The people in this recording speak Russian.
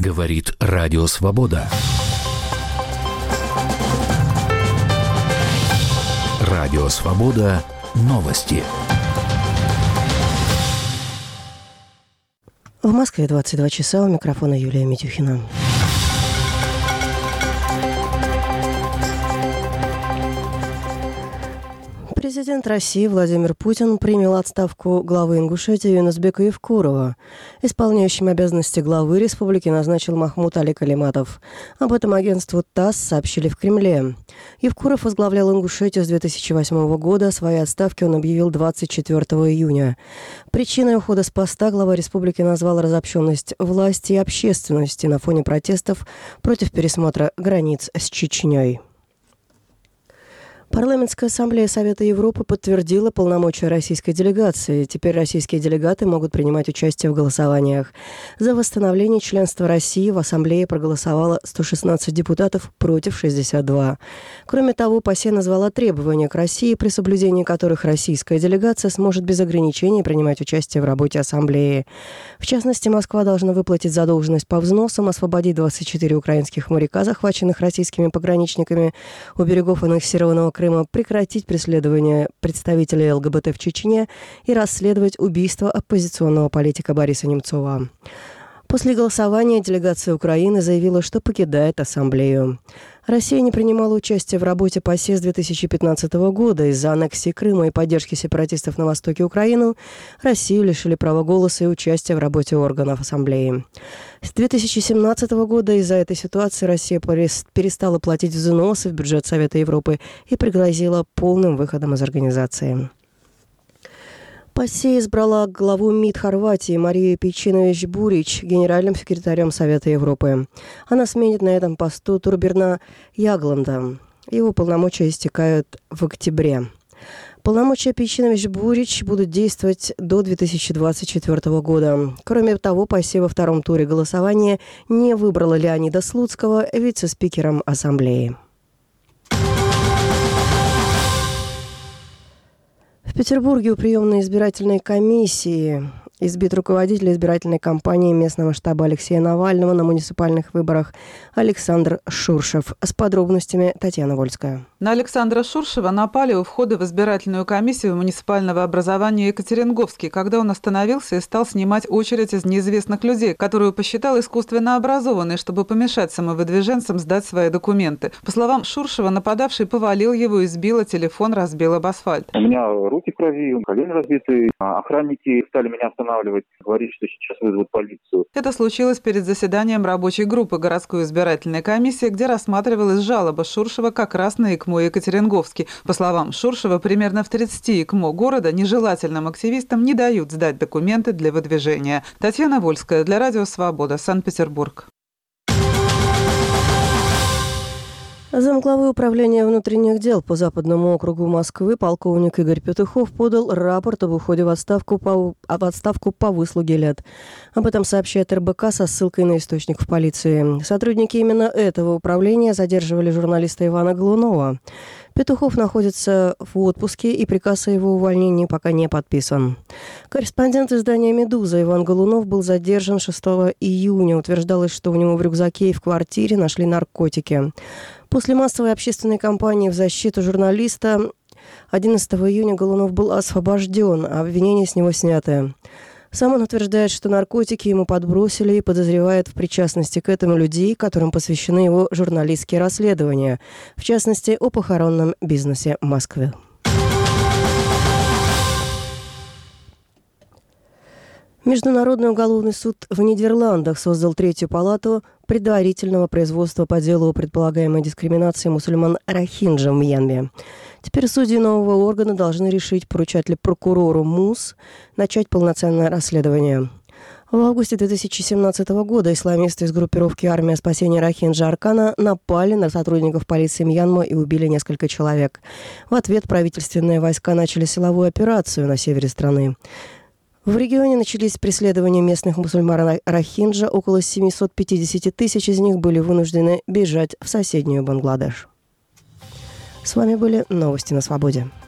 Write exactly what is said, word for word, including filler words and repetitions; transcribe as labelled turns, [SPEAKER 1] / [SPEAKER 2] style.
[SPEAKER 1] Говорит Радио Свобода. Радио Свобода. Новости.
[SPEAKER 2] В Москве двадцать два часа. У микрофона Юлия Митюхина. Президент России Владимир Путин принял отставку главы Ингушетии Юнусбека Евкурова. Исполняющим обязанности главы республики назначил Махмуд Али Калиматов. Об этом агентству ТАСС сообщили в Кремле. Евкуров возглавлял Ингушетию с две тысячи восьмого года. О своей отставке он объявил двадцать четвёртого июня. Причиной ухода с поста глава республики назвал разобщенность власти и общественности на фоне протестов против пересмотра границ с Чечней. Парламентская ассамблея Совета Европы подтвердила полномочия российской делегации. Теперь российские делегаты могут принимать участие в голосованиях. За восстановление членства России в ассамблее проголосовало сто шестнадцать депутатов против шестидесяти двух. Кроме того, ПАСЕ назвала требования к России, при соблюдении которых российская делегация сможет без ограничений принимать участие в работе ассамблеи. В частности, Москва должна выплатить задолженность по взносам, освободить двадцать четыре украинских моряка, захваченных российскими пограничниками у берегов аннексированного Крыма, прекратить преследование представителей ЛГБТ в Чечне и расследовать убийство оппозиционного политика Бориса Немцова. После голосования делегация Украины заявила, что покидает ассамблею. Россия не принимала участие в работе ПАСЕ с две тысячи пятнадцатого года. Из-за аннексии Крыма и поддержки сепаратистов на востоке Украины Россию лишили права голоса и участия в работе органов ассамблеи. С две тысячи семнадцатого года из-за этой ситуации Россия перестала платить взносы в бюджет Совета Европы и пригрозила полным выходом из организации. ПАСЕ избрала главу МИД Хорватии Марию Пейчинович-Бурич генеральным секретарем Совета Европы. Она сменит на этом посту Турберна Ягланда. Его полномочия истекают в октябре. Полномочия Пейчинович-Бурич будут действовать до две тысячи двадцать четвёртого года. Кроме того, ПАСЕ во втором туре голосования не выбрала Леонида Слуцкого вице-спикером Ассамблеи. В Петербурге у приемной избирательной комиссии избит руководитель избирательной кампании местного штаба Алексея Навального на муниципальных выборах Александр Шуршев. С подробностями Татьяна Вольская.
[SPEAKER 3] На Александра Шуршева напали у входа в избирательную комиссию муниципального образования Екатеринговский, когда он остановился и стал снимать очередь из неизвестных людей, которую посчитал искусственно образованной, чтобы помешать самовыдвиженцам сдать свои документы. По словам Шуршева, нападавший повалил его, избил, а телефон разбил об асфальт.
[SPEAKER 4] У меня руки в крови, колени разбиты. Охранники стали меня останавливать. Говорит, что сейчас вызовут полицию.
[SPEAKER 3] Это случилось перед заседанием рабочей группы городской избирательной комиссии, где рассматривалась жалоба Шуршева как раз на ИКМО Екатеринговский. По словам Шуршева, примерно в тридцати ИКМО города нежелательным активистам не дают сдать документы для выдвижения. Татьяна Вольская для Радио Свобода, Санкт-Петербург.
[SPEAKER 2] Замглавы управления внутренних дел по Западному округу Москвы полковник Игорь Петухов подал рапорт об уходе в отставку по, об отставку по выслуге лет. Об этом сообщает эр бэ ка со ссылкой на источник в полиции. Сотрудники именно этого управления задерживали журналиста Ивана Голунова. Петухов находится в отпуске, и приказ о его увольнении пока не подписан. Корреспондент издания «Медуза» Иван Голунов был задержан шестого июня. Утверждалось, что у него в рюкзаке и в квартире нашли наркотики. После массовой общественной кампании в защиту журналиста одиннадцатого июня Голунов был освобожден, а обвинения с него сняты. Сам он утверждает, что наркотики ему подбросили и подозревает в причастности к этому людей, которым посвящены его журналистские расследования, в частности, о похоронном бизнесе Москвы. Международный уголовный суд в Нидерландах создал третью палату предварительного производства по делу о предполагаемой дискриминации мусульман рохинджа в Мьянме. Теперь судьи нового органа должны решить, поручать ли прокурору МУС начать полноценное расследование. В августе две тысячи семнадцатого года исламисты из группировки «Армия спасения Рохинджа Аркана» напали на сотрудников полиции Мьянмы и убили несколько человек. В ответ правительственные войска начали силовую операцию на севере страны. В регионе начались преследования местных мусульман Рохинджа. Около семьсот пятьдесят тысяч из них были вынуждены бежать в соседнюю Бангладеш. С вами были новости на Свободе.